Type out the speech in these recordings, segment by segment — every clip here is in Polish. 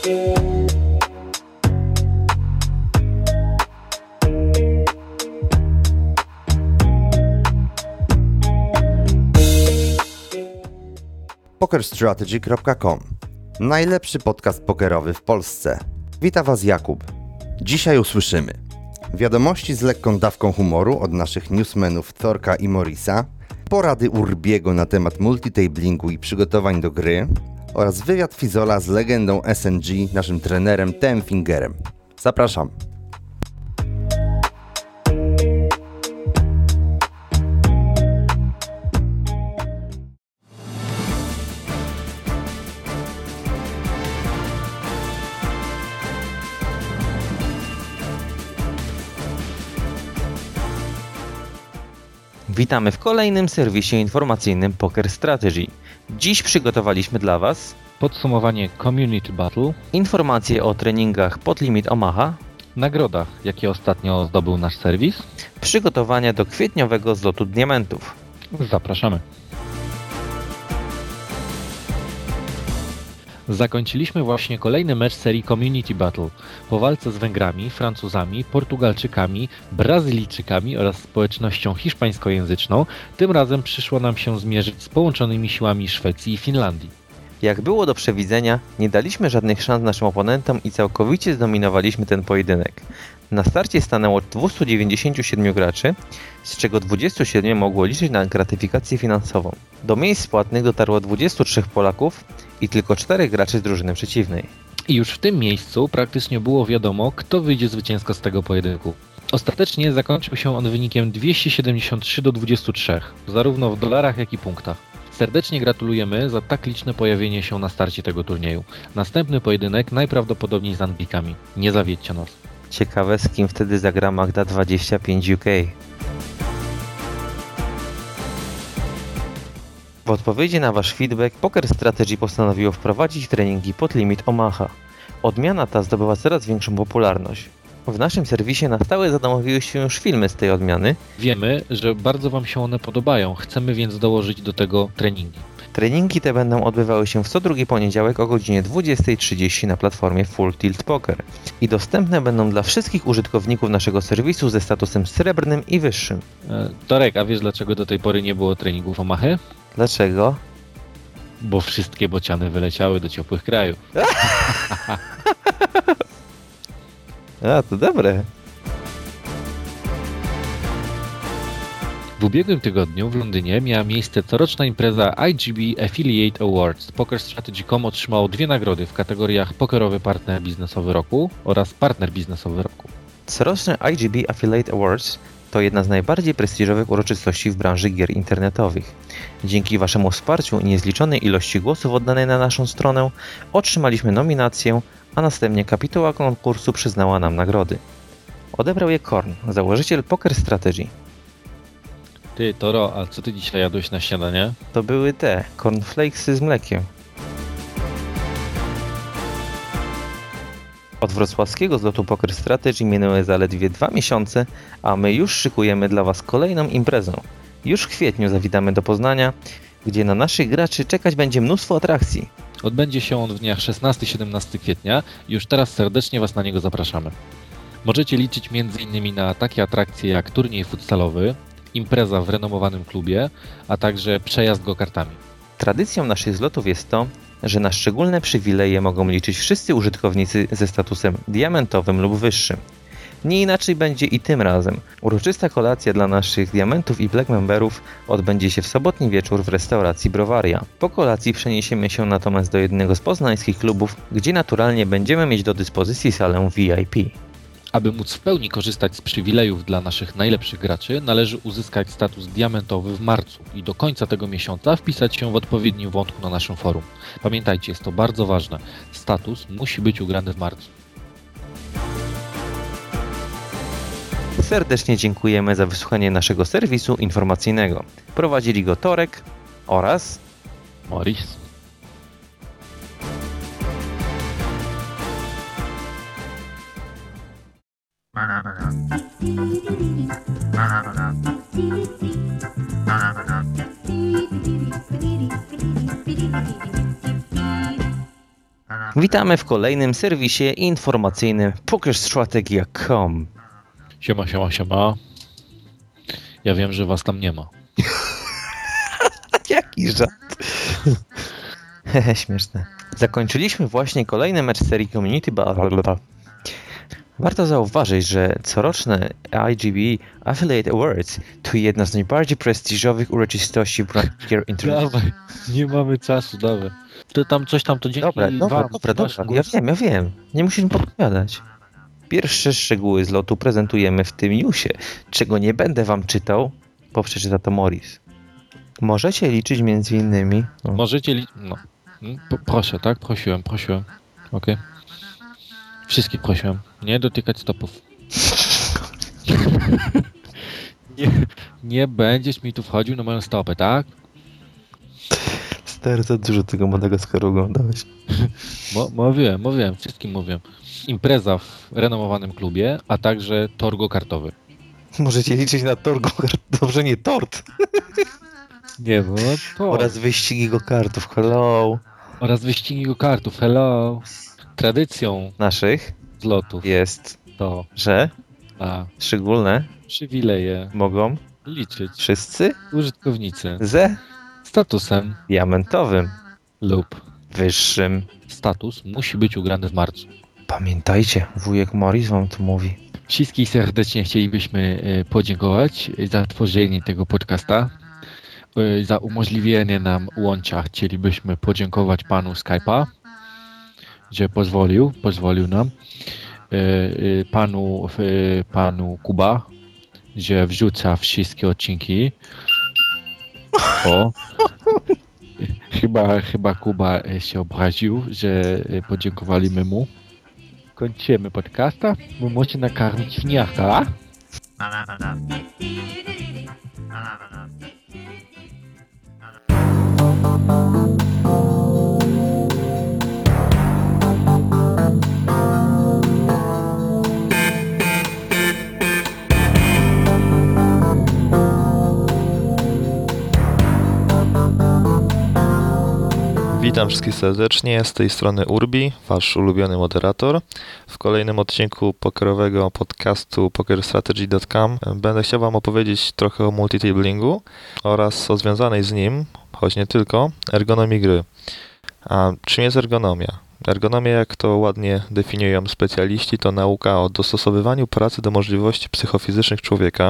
PokerStrategy.com. Najlepszy podcast pokerowy w Polsce. Wita Was Jakub. Dzisiaj usłyszymy wiadomości z lekką dawką humoru od naszych newsmenów Thorka i Morisa, porady Urbiego na temat multitablingu i przygotowań do gry oraz wywiad Fizola z legendą SNG, naszym trenerem Tem Fingerem. Zapraszam. Witamy w kolejnym serwisie informacyjnym Poker Strategy. Dziś przygotowaliśmy dla Was podsumowanie Community Battle, informacje o treningach pod limit Omaha, nagrodach, jakie ostatnio zdobył nasz serwis, przygotowania do kwietniowego zlotu diamentów. Zapraszamy. Zakończyliśmy właśnie kolejny mecz serii Community Battle. Po walce z Węgrami, Francuzami, Portugalczykami, Brazylijczykami oraz społecznością hiszpańskojęzyczną, tym razem przyszło nam się zmierzyć z połączonymi siłami Szwecji i Finlandii. Jak było do przewidzenia, nie daliśmy żadnych szans naszym oponentom i całkowicie zdominowaliśmy ten pojedynek. Na starcie stanęło 297 graczy, z czego 27 mogło liczyć na gratyfikację finansową. Do miejsc płatnych dotarło 23 Polaków i tylko 4 graczy z drużyny przeciwnej. I już w tym miejscu praktycznie było wiadomo, kto wyjdzie zwycięsko z tego pojedynku. Ostatecznie zakończył się on wynikiem 273-23, zarówno w dolarach, jak i punktach. Serdecznie gratulujemy za tak liczne pojawienie się na starcie tego turnieju. Następny pojedynek najprawdopodobniej z Anglikami. Nie zawiedźcie nas. Ciekawe, z kim wtedy zagra Magda 25 UK. W odpowiedzi na Wasz feedback Poker Strategy postanowiło wprowadzić treningi pod limit Omaha. Odmiana ta zdobywa coraz większą popularność. W naszym serwisie na stałe zadomowiły się już filmy z tej odmiany. Wiemy, że bardzo Wam się one podobają, chcemy więc dołożyć do tego treningi. Treningi te będą odbywały się w co drugi poniedziałek o godzinie 20:30 na platformie Full Tilt Poker i dostępne będą dla wszystkich użytkowników naszego serwisu ze statusem srebrnym i wyższym. Torek, a wiesz dlaczego do tej pory nie było treningów Omachy? Dlaczego? Bo wszystkie bociany wyleciały do ciepłych krajów. A, to dobre. W ubiegłym tygodniu w Londynie miała miejsce coroczna impreza IGB Affiliate Awards. PokerStrategy.com otrzymało 2 nagrody w kategoriach Pokerowy Partner Biznesowy Roku oraz Partner Biznesowy Roku. Coroczny IGB Affiliate Awards to jedna z najbardziej prestiżowych uroczystości w branży gier internetowych. Dzięki Waszemu wsparciu i niezliczonej ilości głosów oddanej na naszą stronę otrzymaliśmy nominację, a następnie kapituła konkursu przyznała nam nagrody. Odebrał je Korn, założyciel Poker Strategy. Ty, Toro, a co ty dzisiaj jadłeś na śniadanie? To były te cornflakesy z mlekiem. Od wrocławskiego zlotu Poker Strategy minęły zaledwie 2 miesiące, a my już szykujemy dla Was kolejną imprezę. Już w kwietniu zawitamy do Poznania, gdzie na naszych graczy czekać będzie mnóstwo atrakcji. Odbędzie się on w dniach 16-17 kwietnia i już teraz serdecznie Was na niego zapraszamy. Możecie liczyć m.in. na takie atrakcje jak turniej futsalowy, impreza w renomowanym klubie, a także przejazd go-kartami. Tradycją naszych zlotów jest to, że na szczególne przywileje mogą liczyć wszyscy użytkownicy ze statusem diamentowym lub wyższym. Nie inaczej będzie i tym razem. Uroczysta kolacja dla naszych diamentów i black memberów odbędzie się w sobotni wieczór w restauracji Browaria. Po kolacji przeniesiemy się natomiast do jednego z poznańskich klubów, gdzie naturalnie będziemy mieć do dyspozycji salę VIP. Aby móc w pełni korzystać z przywilejów dla naszych najlepszych graczy, należy uzyskać status diamentowy w marcu i do końca tego miesiąca wpisać się w odpowiednim wątku na naszym forum. Pamiętajcie, jest to bardzo ważne. Status musi być ugrany w marcu. Serdecznie dziękujemy za wysłuchanie naszego serwisu informacyjnego. Prowadzili go Torek oraz Morris. Witamy w kolejnym serwisie informacyjnym PokerStrategia.com. Siema. Ja wiem, że was tam nie ma. Jaki żart. Śmieszne. Zakończyliśmy właśnie kolejny mecz serii Community Battle. Warto zauważyć, że coroczne IGB Affiliate Awards to jedna z najbardziej prestiżowych uroczystości w Poker International. Dawaj, nie mamy czasu, dawaj. Ty tam coś tam to dzięki Dobra, wam. ja wiem. Nie musisz mi podpowiadać. Pierwsze szczegóły z lotu prezentujemy w tym newsie, czego nie będę wam czytał, bo przeczyta to Morris. Możecie liczyć między innymi... Możecie no. Proszę, tak? Prosiłem. Okej. Wszystkich prosiłem. Nie dotykać stopów. nie będziesz mi tu wchodził na moją stopę, tak? Stary, za dużo tego Madagaskaru oglądałeś. Mówiłem, wszystkim mówiłem. Impreza w renomowanym klubie, a także torgo kartowy. Możecie liczyć na torgo, dobrze nie tort. Nie, bo to. Oraz wyścigi go-kartów, hello. Oraz wyścigi go-kartów, hello. Tradycją Naszych zlotów jest to, że a szczególne przywileje mogą liczyć wszyscy użytkownicy ze statusem diamentowym lub wyższym. status musi być ugrany w marcu. Pamiętajcie, wujek Morris wam to mówi. Wszystkich serdecznie chcielibyśmy podziękować za tworzenie tego podcasta, za umożliwienie nam łącza. Chcielibyśmy podziękować panu Skype'a, że pozwolił nam, panu Kuba, że wrzuca wszystkie odcinki. O, chyba Kuba się obraził, że podziękowaliśmy mu. Kończymy podcasta, bo musi nakarmić świniaka. Witam wszystkich serdecznie, z tej strony Urbi, wasz ulubiony moderator. W kolejnym odcinku pokerowego podcastu PokerStrategy.com będę chciał wam opowiedzieć trochę o multitablingu oraz o związanej z nim, choć nie tylko, ergonomii gry. A czym jest ergonomia? Ergonomia, jak to ładnie definiują specjaliści, to nauka o dostosowywaniu pracy do możliwości psychofizycznych człowieka.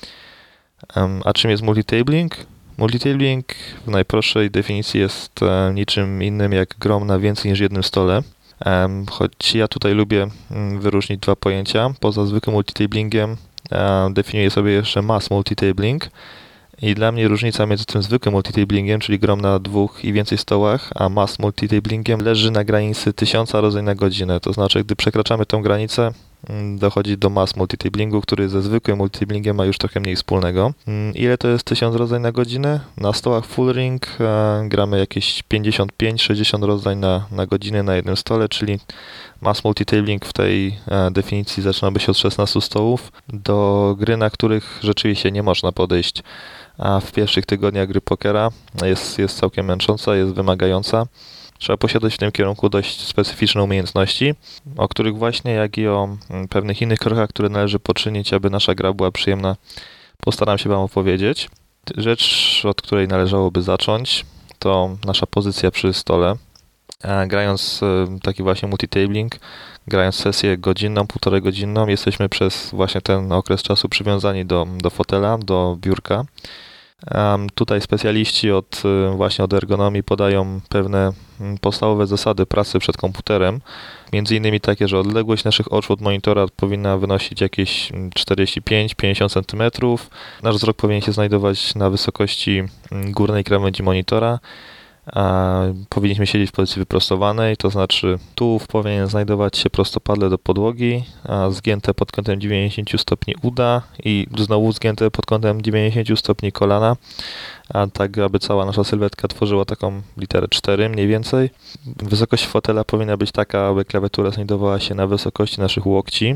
A czym jest multitabling? Multitabling w najprostszej definicji jest niczym innym jak grom na więcej niż jednym stole. Choć ja tutaj lubię wyróżnić dwa pojęcia. Poza zwykłym multitablingiem definiuję sobie jeszcze mass multitabling. I dla mnie różnica między tym zwykłym multitablingiem, czyli grom na dwóch i więcej stołach, a mass multitablingiem leży na granicy 1000 rodzeń na godzinę. To znaczy, gdy przekraczamy tą granicę, dochodzi do mass multitablingu, który ze zwykłym multitablingiem ma już trochę mniej wspólnego. Ile to jest 1000 rodzeń na godzinę? Na stołach full ring gramy jakieś 55-60 rodzeń na godzinę na jednym stole, czyli mass multitabling w tej definicji zaczynałby się od 16 stołów do gry, na których rzeczywiście nie można podejść. A w pierwszych tygodniach gry pokera jest całkiem męcząca, jest wymagająca. Trzeba posiadać w tym kierunku dość specyficzne umiejętności, o których właśnie, jak i o pewnych innych krokach, które należy poczynić, aby nasza gra była przyjemna, postaram się wam opowiedzieć. Rzecz, od której należałoby zacząć, to nasza pozycja przy stole. Grając taki właśnie multitabling, grając sesję godzinną, 1,5 godzinną, jesteśmy przez właśnie ten okres czasu przywiązani do fotela, do biurka. Tutaj specjaliści właśnie od ergonomii podają pewne podstawowe zasady pracy przed komputerem. Między innymi takie, że odległość naszych oczu od monitora powinna wynosić jakieś 45-50 cm. Nasz wzrok powinien się znajdować na wysokości górnej krawędzi monitora. Powinniśmy siedzieć w pozycji wyprostowanej, to znaczy tułów powinien znajdować się prostopadle do podłogi, zgięte pod kątem 90 stopni uda i znowu zgięte pod kątem 90 stopni kolana, tak aby cała nasza sylwetka tworzyła taką literę 4 mniej więcej. Wysokość fotela powinna być taka, aby klawiatura znajdowała się na wysokości naszych łokci,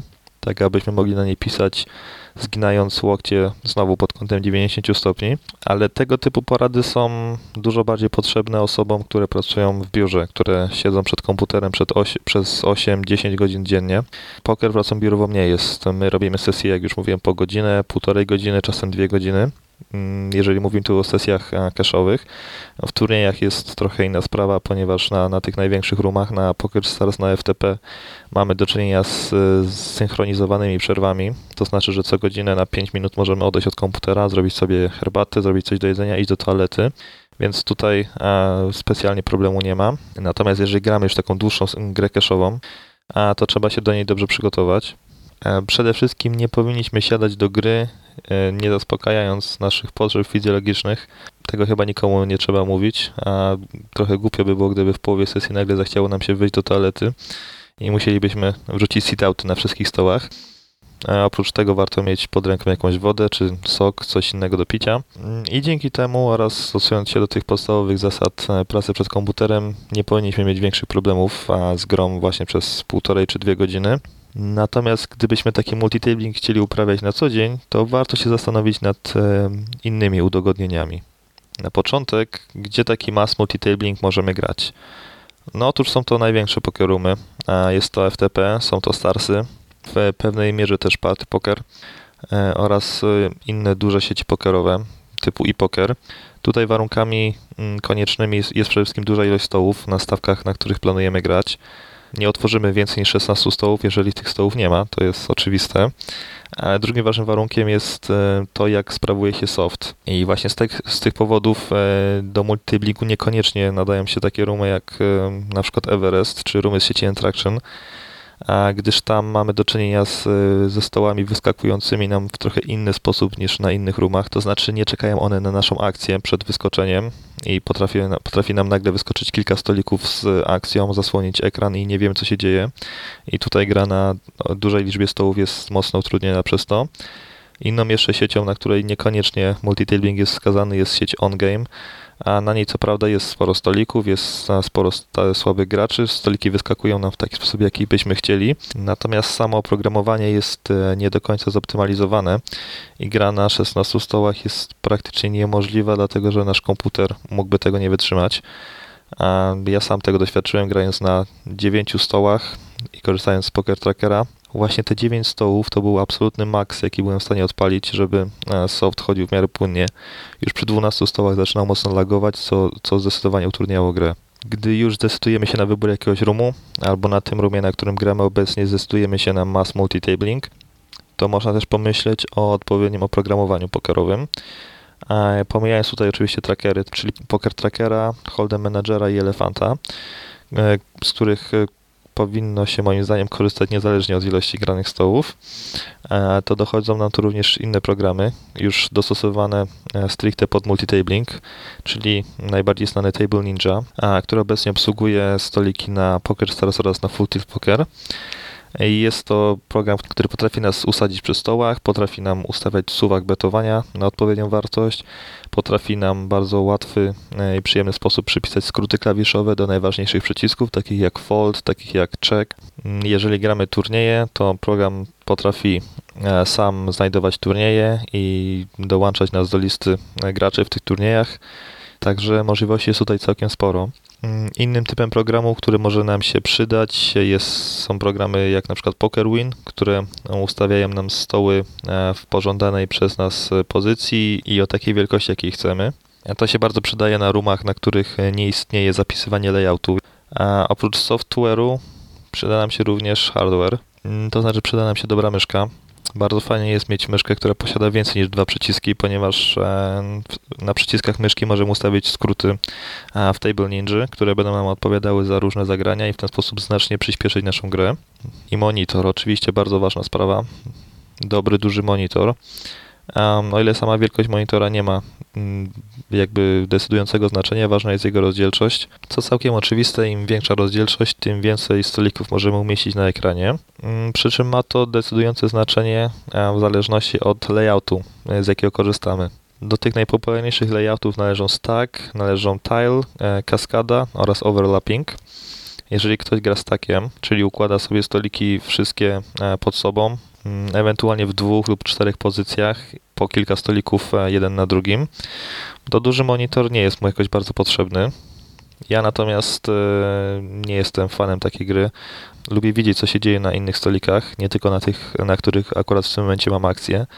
tak abyśmy mogli na niej pisać zginając łokcie znowu pod kątem 90 stopni, ale tego typu porady są dużo bardziej potrzebne osobom, które pracują w biurze, które siedzą przed komputerem przez 8-10 godzin dziennie. Poker pracą biurową nie jest. My robimy sesje, jak już mówiłem, po godzinę, 1,5 godziny, czasem 2 godziny. Jeżeli mówimy tu o sesjach cashowych. W turniejach jest trochę inna sprawa, ponieważ na tych największych roomach, na PokerStars, na FTP mamy do czynienia z synchronizowanymi przerwami. To znaczy, że co godzinę na 5 minut możemy odejść od komputera, zrobić sobie herbatę, zrobić coś do jedzenia, iść do toalety. Więc tutaj specjalnie problemu nie ma. Natomiast jeżeli gramy już taką dłuższą grę cashową, to trzeba się do niej dobrze przygotować. Przede wszystkim nie powinniśmy siadać do gry, nie zaspokajając naszych potrzeb fizjologicznych. Tego chyba nikomu nie trzeba mówić, a trochę głupio by było, gdyby w połowie sesji nagle zachciało nam się wyjść do toalety i musielibyśmy wrzucić sit-outy na wszystkich stołach. A oprócz tego warto mieć pod ręką jakąś wodę czy sok, coś innego do picia. I dzięki temu oraz stosując się do tych podstawowych zasad pracy przed komputerem nie powinniśmy mieć większych problemów z grą właśnie przez 1,5 czy 2 godziny. Natomiast gdybyśmy taki multitabling chcieli uprawiać na co dzień, to warto się zastanowić nad innymi udogodnieniami. Na początek, gdzie taki mass multitabling możemy grać? No otóż są to największe pokerroomy, jest to FTP, są to Starsy, w pewnej mierze też Party Poker oraz inne duże sieci pokerowe typu ePoker. Tutaj warunkami koniecznymi jest przede wszystkim duża ilość stołów na stawkach, na których planujemy grać. Nie otworzymy więcej niż 16 stołów, jeżeli tych stołów nie ma, to jest oczywiste. Ale drugim ważnym warunkiem jest to, jak sprawuje się soft. I właśnie z tych powodów do multitablingu niekoniecznie nadają się takie roomy jak na przykład Everest czy roomy z sieci Entraction, gdyż tam mamy do czynienia ze stołami wyskakującymi nam w trochę inny sposób niż na innych roomach, to znaczy nie czekają one na naszą akcję przed wyskoczeniem i potrafi nam nagle wyskoczyć kilka stolików z akcją, zasłonić ekran i nie wiemy, co się dzieje. I tutaj gra na dużej liczbie stołów jest mocno utrudniona przez to. Inną jeszcze siecią, na której niekoniecznie multitabling jest wskazany, jest sieć OnGame, a na niej co prawda jest sporo stolików, jest sporo słabych graczy, stoliki wyskakują nam w taki sposób, jaki byśmy chcieli, natomiast samo oprogramowanie jest nie do końca zoptymalizowane i gra na 16 stołach jest praktycznie niemożliwa, dlatego że nasz komputer mógłby tego nie wytrzymać. Ja sam tego doświadczyłem, grając na 9 stołach i korzystając z Poker Trackera. Właśnie te 9 stołów to był absolutny maks, jaki byłem w stanie odpalić, żeby soft chodził w miarę płynnie. Już przy 12 stołach zaczynał mocno lagować, co zdecydowanie utrudniało grę. Gdy już zdecydujemy się na wybór jakiegoś roomu, albo na tym roomie, na którym gramy obecnie, zdecydujemy się na mass multitabling, to można też pomyśleć o odpowiednim oprogramowaniu pokerowym. Pomijając tutaj oczywiście trackery, czyli Poker Trackera, Hold'em Managera i Elefanta, z których powinno się moim zdaniem korzystać niezależnie od ilości granych stołów, to dochodzą nam tu również inne programy, już dostosowane stricte pod multitabling, czyli najbardziej znany Table Ninja, który obecnie obsługuje stoliki na PokerStars oraz na Full Tilt Poker. Jest to program, który potrafi nas usadzić przy stołach, potrafi nam ustawiać suwak betowania na odpowiednią wartość, potrafi nam bardzo łatwy i przyjemny sposób przypisać skróty klawiszowe do najważniejszych przycisków, takich jak fold, takich jak check. Jeżeli gramy turnieje, to program potrafi sam znajdować turnieje i dołączać nas do listy graczy w tych turniejach, także możliwości jest tutaj całkiem sporo. Innym typem programu, który może nam się przydać, są programy jak na przykład PokerWin, które ustawiają nam stoły w pożądanej przez nas pozycji i o takiej wielkości, jakiej chcemy. To się bardzo przydaje na roomach, na których nie istnieje zapisywanie layoutu. A oprócz software'u przyda nam się również hardware, to znaczy przyda nam się dobra myszka. Bardzo fajnie jest mieć myszkę, która posiada więcej niż 2 przyciski, ponieważ na przyciskach myszki możemy ustawić skróty w Table Ninja, które będą nam odpowiadały za różne zagrania i w ten sposób znacznie przyspieszyć naszą grę. I monitor, oczywiście bardzo ważna sprawa. Dobry, duży monitor. O ile sama wielkość monitora nie ma jakby decydującego znaczenia, ważna jest jego rozdzielczość. Co całkiem oczywiste, im większa rozdzielczość, tym więcej stolików możemy umieścić na ekranie. Przy czym ma to decydujące znaczenie w zależności od layoutu, z jakiego korzystamy. Do tych najpopularniejszych layoutów należą stack, należą tile, kaskada oraz overlapping. Jeżeli ktoś gra stackiem, czyli układa sobie stoliki wszystkie pod sobą, ewentualnie w 2 lub 4 pozycjach, po kilka stolików jeden na drugim, to duży monitor nie jest mu jakoś bardzo potrzebny. Ja natomiast nie jestem fanem takiej gry. Lubię widzieć, co się dzieje na innych stolikach, nie tylko na tych, na których akurat w tym momencie mam akcję,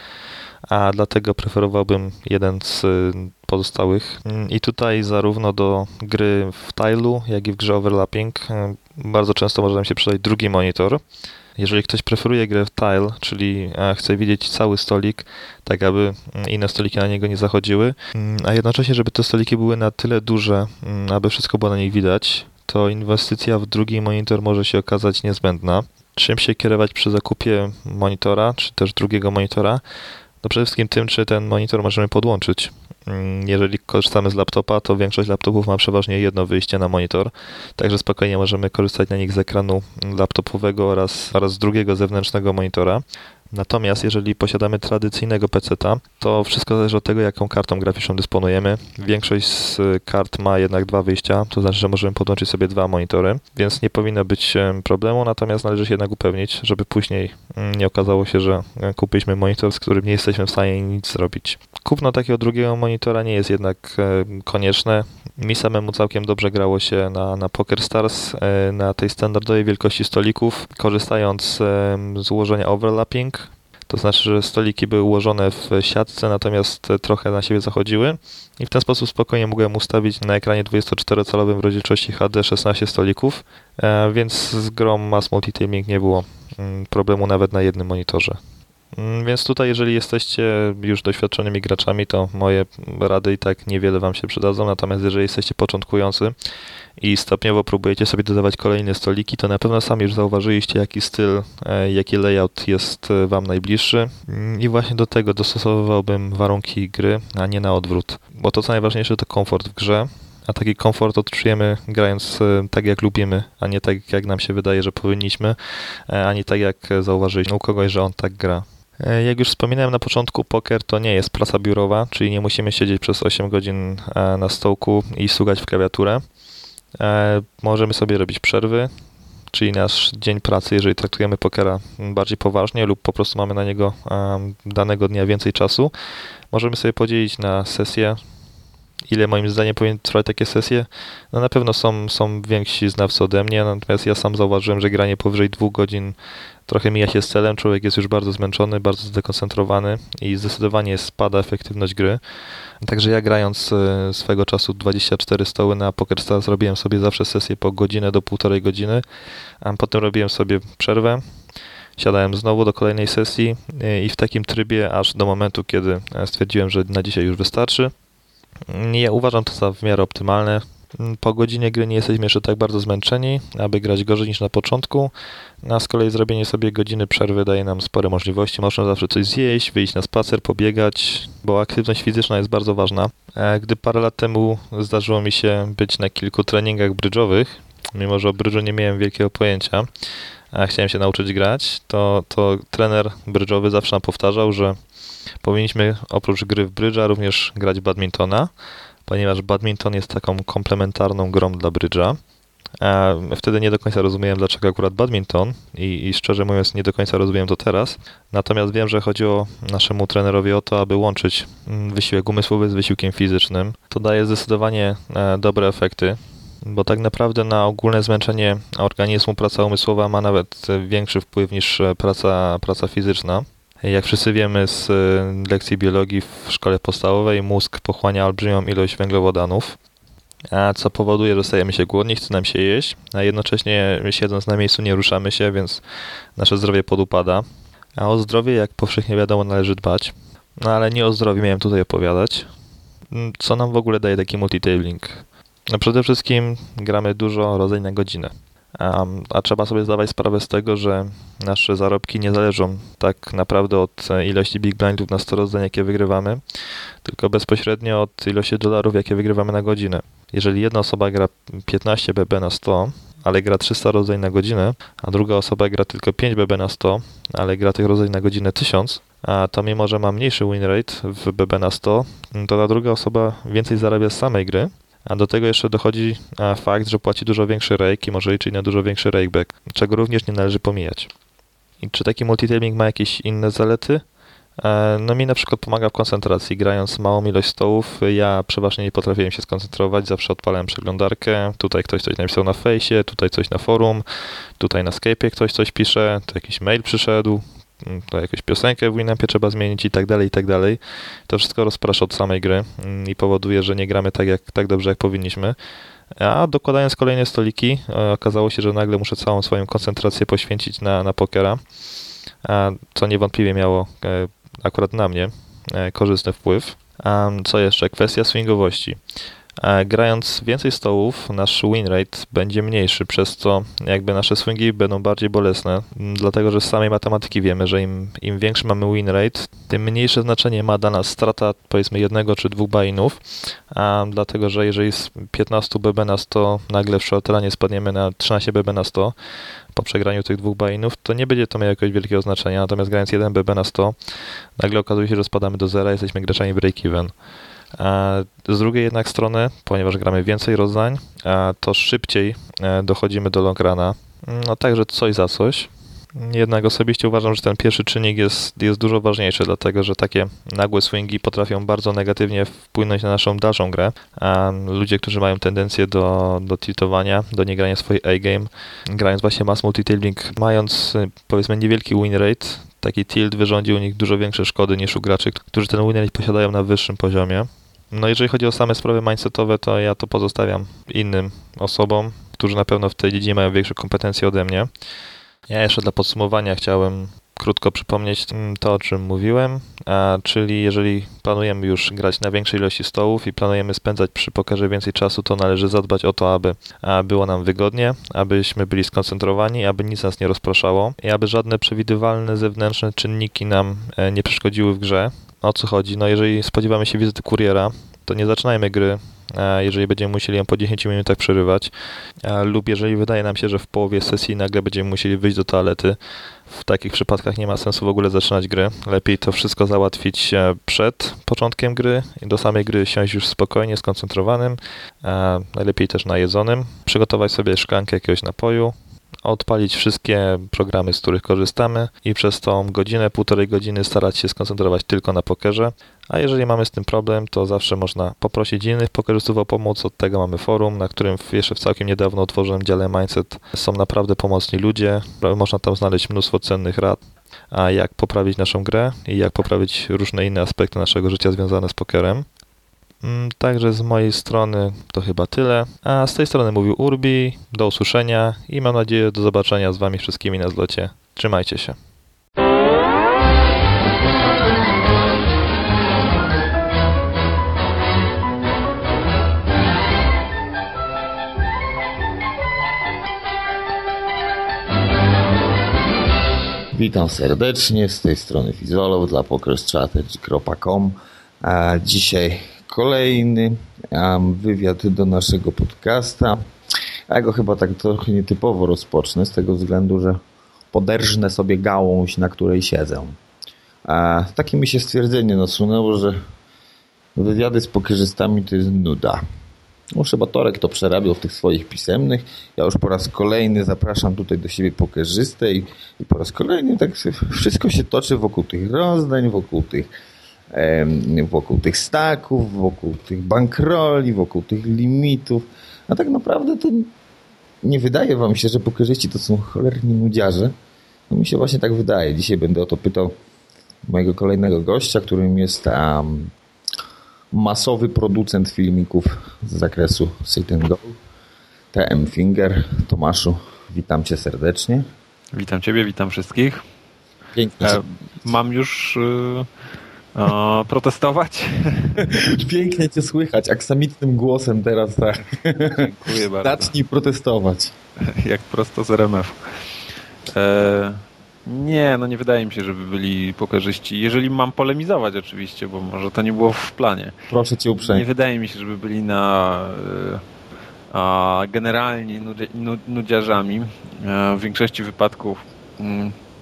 a dlatego preferowałbym jeden z pozostałych. I tutaj zarówno do gry w Tile'u, jak i w grze Overlapping bardzo często może nam się przydać drugi monitor. Jeżeli ktoś preferuje grę w Tile, czyli chce widzieć cały stolik, tak aby inne stoliki na niego nie zachodziły, a jednocześnie, żeby te stoliki były na tyle duże, aby wszystko było na nich widać, to inwestycja w drugi monitor może się okazać niezbędna. Czym się kierować przy zakupie monitora, czy też drugiego monitora? No przede wszystkim tym, czy ten monitor możemy podłączyć. Jeżeli korzystamy z laptopa, to większość laptopów ma przeważnie jedno wyjście na monitor, także spokojnie możemy korzystać na nich z ekranu laptopowego oraz z drugiego zewnętrznego monitora. Natomiast jeżeli posiadamy tradycyjnego PC-ta, to wszystko zależy od tego, jaką kartą graficzną dysponujemy. Większość z kart ma jednak 2 wyjścia, to znaczy, że możemy podłączyć sobie 2 monitory, więc nie powinno być problemu, natomiast należy się jednak upewnić, żeby później nie okazało się, że kupiliśmy monitor, z którym nie jesteśmy w stanie nic zrobić. Kupno takiego drugiego monitora nie jest jednak konieczne. Mi samemu całkiem dobrze grało się na PokerStars, na tej standardowej wielkości stolików, korzystając z ułożenia Overlapping. To znaczy, że stoliki były ułożone w siatce, natomiast trochę na siebie zachodziły i w ten sposób spokojnie mogłem ustawić na ekranie 24-calowym w rozdzielczości HD 16 stolików, więc z grą Mass Multitaming nie było problemu nawet na jednym monitorze. Więc tutaj, jeżeli jesteście już doświadczonymi graczami, to moje rady i tak niewiele Wam się przydadzą, natomiast jeżeli jesteście początkujący i stopniowo próbujecie sobie dodawać kolejne stoliki, to na pewno sami już zauważyliście, jaki styl, jaki layout jest Wam najbliższy i właśnie do tego dostosowywałbym warunki gry, a nie na odwrót, bo to co najważniejsze to komfort w grze, a taki komfort odczujemy grając tak jak lubimy, a nie tak jak nam się wydaje, że powinniśmy, ani tak jak zauważyliśmy u kogoś, że on tak gra. Jak już wspominałem na początku, poker to nie jest praca biurowa, czyli nie musimy siedzieć przez 8 godzin na stołku i słuchać w klawiaturę. Możemy sobie robić przerwy, czyli nasz dzień pracy, jeżeli traktujemy pokera bardziej poważnie lub po prostu mamy na niego danego dnia więcej czasu. Możemy sobie podzielić na sesje. Ile moim zdaniem powinny trwać takie sesje? No na pewno są więksi znawcy ode mnie, natomiast ja sam zauważyłem, że granie powyżej 2 godzin trochę mija się z celem, człowiek jest już bardzo zmęczony, bardzo zdekoncentrowany i zdecydowanie spada efektywność gry. Także ja grając swego czasu 24 stoły na PokerStars robiłem sobie zawsze sesję po godzinę do 1,5 godziny, a potem robiłem sobie przerwę. Siadałem znowu do kolejnej sesji i w takim trybie aż do momentu, kiedy stwierdziłem, że na dzisiaj już wystarczy. Ja uważam to za w miarę optymalne. Po godzinie gry nie jesteśmy jeszcze tak bardzo zmęczeni, aby grać gorzej niż na początku, a z kolei zrobienie sobie godziny przerwy daje nam spore możliwości. Można zawsze coś zjeść, wyjść na spacer, pobiegać, bo aktywność fizyczna jest bardzo ważna. Gdy parę lat temu zdarzyło mi się być na kilku treningach brydżowych, mimo że o brydżu nie miałem wielkiego pojęcia, a chciałem się nauczyć grać, to trener brydżowy zawsze nam powtarzał, że powinniśmy oprócz gry w brydża również grać w badmintona, ponieważ badminton jest taką komplementarną grą dla brydża. Wtedy nie do końca rozumiałem, dlaczego akurat badminton i szczerze mówiąc nie do końca rozumiem to teraz. Natomiast wiem, że chodziło naszemu trenerowi o to, aby łączyć wysiłek umysłowy z wysiłkiem fizycznym. To daje zdecydowanie dobre efekty, bo tak naprawdę na ogólne zmęczenie organizmu praca umysłowa ma nawet większy wpływ niż praca fizyczna. Jak wszyscy wiemy z lekcji biologii w szkole podstawowej, mózg pochłania olbrzymią ilość węglowodanów, a co powoduje, że stajemy się głodni, chce nam się jeść, a jednocześnie siedząc na miejscu nie ruszamy się, więc nasze zdrowie podupada. A o zdrowie, jak powszechnie wiadomo, należy dbać. No ale nie o zdrowiu miałem tutaj opowiadać. Co nam w ogóle daje taki multitabling? No przede wszystkim gramy dużo rodzaj na godzinę. A trzeba sobie zdawać sprawę z tego, że nasze zarobki nie zależą tak naprawdę od ilości big blindów na 100 rozdań, jakie wygrywamy, tylko bezpośrednio od ilości dolarów, jakie wygrywamy na godzinę. Jeżeli jedna osoba gra 15 BB na 100, ale gra 300 rozdań na godzinę, a druga osoba gra tylko 5 BB na 100, ale gra tych rozdań na godzinę 1000, a to mimo, że ma mniejszy win rate w BB na 100, to ta druga osoba więcej zarabia z samej gry, A do tego jeszcze dochodzi fakt, że płaci dużo większy rake i może liczyć na dużo większy rakeback, czego również nie należy pomijać. I czy taki multitabling ma jakieś inne zalety? No mi na przykład pomaga w koncentracji. Grając małą ilość stołów, ja przeważnie nie potrafiłem się skoncentrować, zawsze odpalałem przeglądarkę, tutaj ktoś coś napisał na fejsie, tutaj coś na forum, tutaj na Skype'ie ktoś coś pisze, to jakiś mail przyszedł, to jakąś piosenkę w Winampie trzeba zmienić i tak dalej, i tak dalej. To wszystko rozprasza od samej gry i powoduje, że nie gramy tak dobrze, jak powinniśmy. A dokładając kolejne stoliki, okazało się, że nagle muszę całą swoją koncentrację poświęcić na pokera, co niewątpliwie miało akurat na mnie korzystny wpływ. Co jeszcze? Kwestia swingowości. Grając więcej stołów, nasz win rate będzie mniejszy, przez co jakby nasze swingi będą bardziej bolesne, dlatego że z samej matematyki wiemy, że im większy mamy win rate, tym mniejsze znaczenie ma dla nas strata powiedzmy 1 czy 2 buy-inów, dlatego że jeżeli z 15 BB na 100 nagle w shorteranie spadniemy na 13 BB na 100 po przegraniu tych 2 buy-inów, to nie będzie to miało jakiegoś wielkiego znaczenia, natomiast grając 1 BB na 100 nagle okazuje się, że spadamy do zera, jesteśmy graczami break-even. Z drugiej jednak strony, ponieważ gramy więcej rozdań, to szybciej dochodzimy do long runa. No także coś za coś. Jednak osobiście uważam, że ten pierwszy czynnik jest dużo ważniejszy, dlatego że takie nagłe swingi potrafią bardzo negatywnie wpłynąć na naszą dalszą grę. Ludzie, którzy mają tendencję do tiltowania, do niegrania swojej A-game, grając właśnie mass multitabling, mając powiedzmy niewielki win rate, taki tilt wyrządzi u nich dużo większe szkody niż u graczy, którzy ten win rate posiadają na wyższym poziomie. No jeżeli chodzi o same sprawy mindsetowe, to ja to pozostawiam innym osobom, którzy na pewno w tej dziedzinie mają większe kompetencje ode mnie. Ja jeszcze dla podsumowania chciałem krótko przypomnieć to, o czym mówiłem, czyli jeżeli planujemy już grać na większej ilości stołów i planujemy spędzać przy pokerze więcej czasu, to należy zadbać o to, aby było nam wygodnie, abyśmy byli skoncentrowani, aby nic nas nie rozpraszało i aby żadne przewidywalne zewnętrzne czynniki nam nie przeszkodziły w grze. O co chodzi? No jeżeli spodziewamy się wizyty kuriera, to nie zaczynajmy gry, jeżeli będziemy musieli ją po 10 minutach przerywać, lub jeżeli wydaje nam się, że w połowie sesji nagle będziemy musieli wyjść do toalety. W takich przypadkach nie ma sensu w ogóle zaczynać gry. Lepiej to wszystko załatwić przed początkiem gry i do samej gry siąść już spokojnie, skoncentrowanym, najlepiej też najedzonym, przygotować sobie szklankę jakiegoś napoju, odpalić wszystkie programy, z których korzystamy i przez tą godzinę, 1,5 godziny starać się skoncentrować tylko na pokerze. A jeżeli mamy z tym problem, to zawsze można poprosić innych pokerzystów o pomoc. Od tego mamy forum, na którym jeszcze całkiem niedawno otworzyłem dziale Mindset. Są naprawdę pomocni ludzie. Można tam znaleźć mnóstwo cennych rad, a jak poprawić naszą grę i jak poprawić różne inne aspekty naszego życia związane z pokerem. Także z mojej strony to chyba tyle. A z tej strony mówił Urbi. Do usłyszenia i mam nadzieję do zobaczenia z wami wszystkimi na zlocie. Trzymajcie się. Witam serdecznie, z tej strony Fizolow dla pokerstrategy.com. Dzisiaj kolejny wywiad do naszego podcasta. Ja go chyba tak trochę nietypowo rozpocznę, z tego względu, że poderżnę sobie gałąź, na której siedzę. Takie mi się stwierdzenie nasunęło, że wywiady z pokerzystami to jest nuda. Już chyba Torek to przerabiał w tych swoich pisemnych. Ja już po raz kolejny zapraszam tutaj do siebie pokerzystę i po raz kolejny tak wszystko się toczy wokół tych rozdań, wokół tych staków, wokół tych bankroli, wokół tych limitów. A tak naprawdę to nie wydaje wam się, że pokerzyści to są cholerni nudziarze? No mi się właśnie tak wydaje. Dzisiaj będę o to pytał mojego kolejnego gościa, którym jest masowy producent filmików z zakresu Sit and Go, TM Finger. Tomaszu, witam cię serdecznie. Witam ciebie, witam wszystkich. Pięknie. Mam już protestować? Pięknie cię słychać, aksamitnym głosem teraz. Tak. Dziękuję bardzo. Zacznij protestować. Jak prosto z RMF. Nie, no nie wydaje mi się, żeby byli pokerzyści. Jeżeli mam polemizować oczywiście, bo może to nie było w planie. Proszę cię uprzejmie. Nie wydaje mi się, żeby byli generalnie nudziarzami. W większości wypadków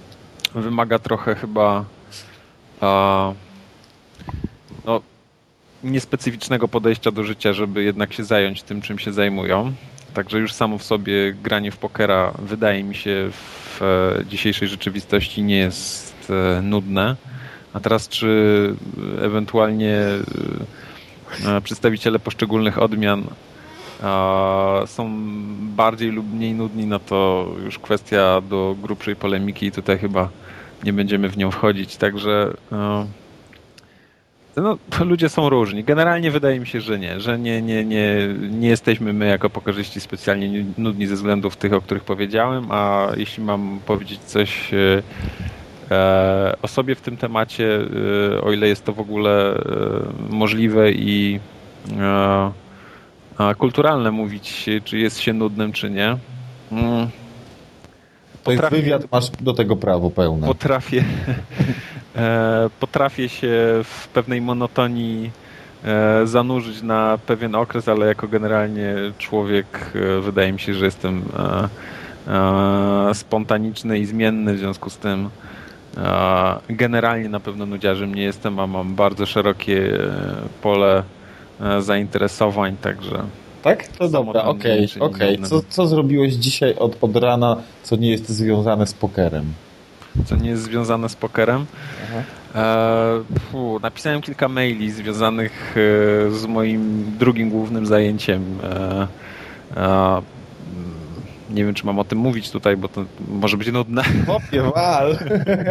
wymaga trochę chyba niespecyficznego podejścia do życia, żeby jednak się zająć tym, czym się zajmują. Także już samo w sobie granie w pokera wydaje mi się w dzisiejszej rzeczywistości nie jest nudne. A teraz czy ewentualnie przedstawiciele poszczególnych odmian są bardziej lub mniej nudni, no to już kwestia do grubszej polemiki i tutaj chyba nie będziemy w nią wchodzić. Także ludzie są różni. Generalnie wydaje mi się, że nie jesteśmy my jako pokerzyści specjalnie nudni ze względów tych, o których powiedziałem, a jeśli mam powiedzieć coś o sobie w tym temacie, o ile jest to w ogóle możliwe i kulturalne mówić, czy jest się nudnym, czy nie. To jest wywiad, masz do tego prawo pełne. Potrafię się w pewnej monotonii zanurzyć na pewien okres, ale jako generalnie człowiek wydaje mi się, że jestem spontaniczny i zmienny, w związku z tym generalnie na pewno nudziarzem nie jestem, a mam bardzo szerokie pole zainteresowań, także... Tak? To dobra, okej. Co zrobiłeś dzisiaj od rana, co nie jest związane z pokerem? Co nie jest związane z pokerem? Napisałem kilka maili związanych z moim drugim głównym zajęciem. Nie wiem, czy mam o tym mówić tutaj, bo to może być nudne. Chłopie, wal!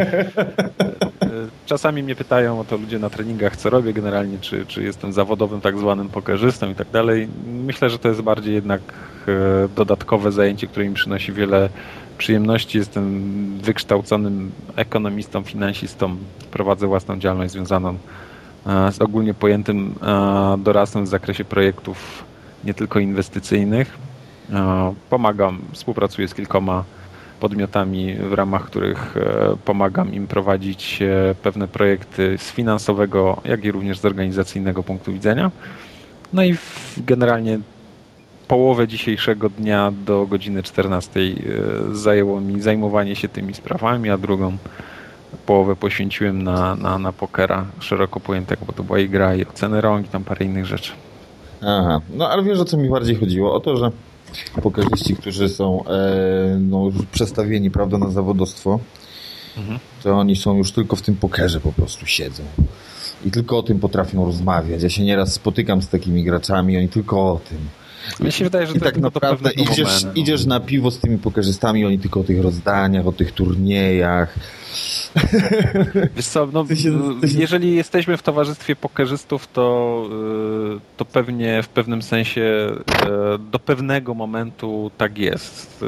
Czasami mnie pytają o to ludzie na treningach, co robię generalnie, czy jestem zawodowym tak zwanym pokerzystą i tak dalej. Myślę, że to jest bardziej jednak dodatkowe zajęcie, które mi przynosi wiele przyjemności. Jestem wykształconym ekonomistą, finansistą. Prowadzę własną działalność związaną z ogólnie pojętym doradztwem w zakresie projektów nie tylko inwestycyjnych. Pomagam, współpracuję z kilkoma podmiotami, w ramach których pomagam im prowadzić pewne projekty z finansowego, jak i również z organizacyjnego punktu widzenia. No i generalnie połowę dzisiejszego dnia do godziny 14 zajęło mi zajmowanie się tymi sprawami, a drugą połowę poświęciłem na pokera szeroko pojętego, bo to była i gra, i oceny rąk, i tam parę innych rzeczy. Aha, no ale wiesz, o co mi bardziej chodziło? O to, że pokerzyści, którzy są już przestawieni, prawda, na zawodowstwo, to oni są już tylko w tym pokerze, po prostu siedzą. I tylko o tym potrafią rozmawiać. Ja się nieraz spotykam z takimi graczami, oni tylko o tym. Mi się wydaje, że I to tak jest naprawdę idziesz na piwo z tymi pokerzystami, oni tylko o tych rozdaniach, o tych turniejach. Wiesz co, jeżeli jesteśmy w towarzystwie pokerzystów, to pewnie w pewnym sensie do pewnego momentu tak jest.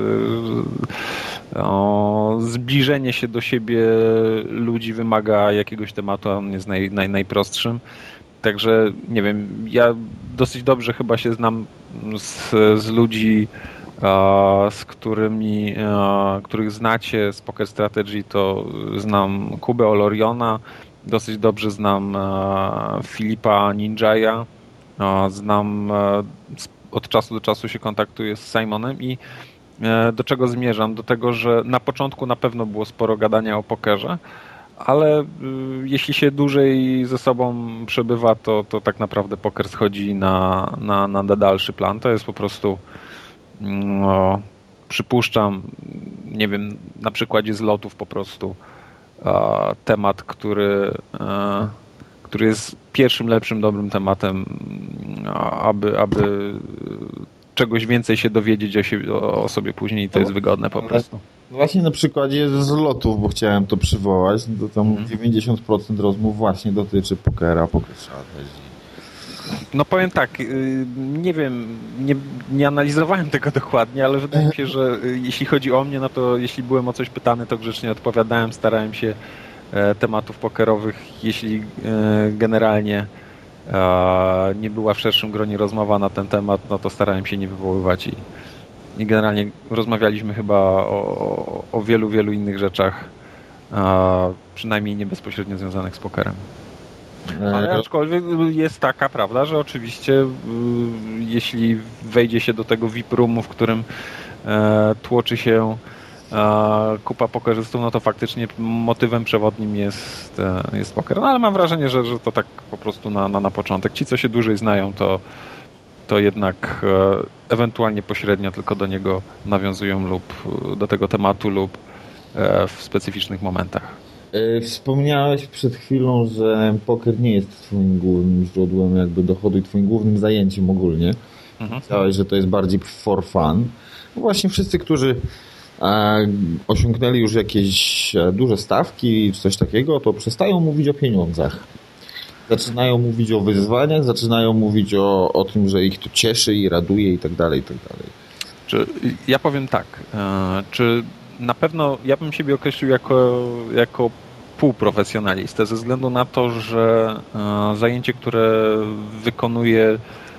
Zbliżenie się do siebie ludzi wymaga jakiegoś tematu, a on jest najprostszym. Także nie wiem, ja dosyć dobrze chyba się znam z ludzi, z których znacie z Poker Strategy, to znam Kubę Oloriona, dosyć dobrze znam Filipa Ninjaya, znam, od czasu do czasu się kontaktuję z Simonem i do czego zmierzam? Do tego, że na początku na pewno było sporo gadania o pokerze, ale jeśli się dłużej ze sobą przebywa, to tak naprawdę poker schodzi na dalszy plan. To jest po prostu, przypuszczam, nie wiem, na przykładzie zlotów po prostu temat, który jest pierwszym, lepszym, dobrym tematem, aby czegoś więcej się dowiedzieć o sobie później i to jest wygodne po prostu. Właśnie na przykładzie zlotów, bo chciałem to przywołać, to tam 90% rozmów właśnie dotyczy pokera, poker strategy. No powiem tak, nie wiem, nie analizowałem tego dokładnie, ale wydaje mi się, że jeśli chodzi o mnie, no to jeśli byłem o coś pytany, to grzecznie odpowiadałem, starałem się tematów pokerowych, jeśli generalnie nie była w szerszym gronie rozmowa na ten temat, no to starałem się nie wywoływać i generalnie rozmawialiśmy chyba o wielu, wielu innych rzeczach, przynajmniej nie bezpośrednio związanych z pokerem. Ale aczkolwiek jest taka prawda, że oczywiście jeśli wejdzie się do tego VIP roomu, w którym tłoczy się kupa pokerzystów, no to faktycznie motywem przewodnim jest poker. No ale mam wrażenie, że to tak po prostu na początek. Ci, co się dłużej znają, to jednak ewentualnie pośrednio tylko do niego nawiązują lub do tego tematu lub w specyficznych momentach. Wspomniałeś przed chwilą, że poker nie jest twoim głównym źródłem jakby dochodu i twoim głównym zajęciem ogólnie. Powiedziałeś, że to jest bardziej for fun. No właśnie wszyscy, którzy osiągnęli już jakieś duże stawki czy coś takiego, to przestają mówić o pieniądzach. Zaczynają mówić o wyzwaniach, zaczynają mówić o tym, że ich to cieszy i raduje i tak dalej, i tak dalej. Ja powiem tak, czy na pewno ja bym siebie określił jako półprofesjonalistę ze względu na to, że zajęcie, które wykonuję,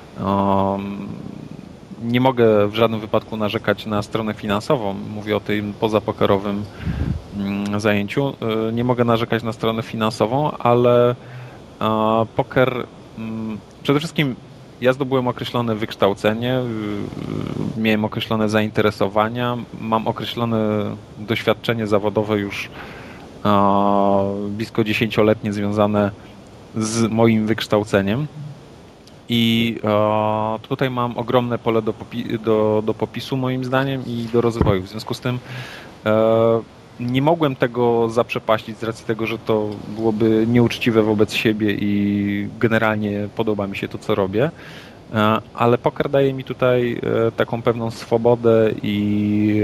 nie mogę w żadnym wypadku narzekać na stronę finansową. Mówię o tym pozapokerowym zajęciu. Nie mogę narzekać na stronę finansową, ale poker przede wszystkim ja zdobyłem określone wykształcenie, miałem określone zainteresowania, mam określone doświadczenie zawodowe już blisko 10-letnie związane z moim wykształceniem i tutaj mam ogromne pole do popisu moim zdaniem i do rozwoju. W związku z tym nie mogłem tego zaprzepaścić z racji tego, że to byłoby nieuczciwe wobec siebie i generalnie podoba mi się to, co robię, ale poker daje mi tutaj taką pewną swobodę i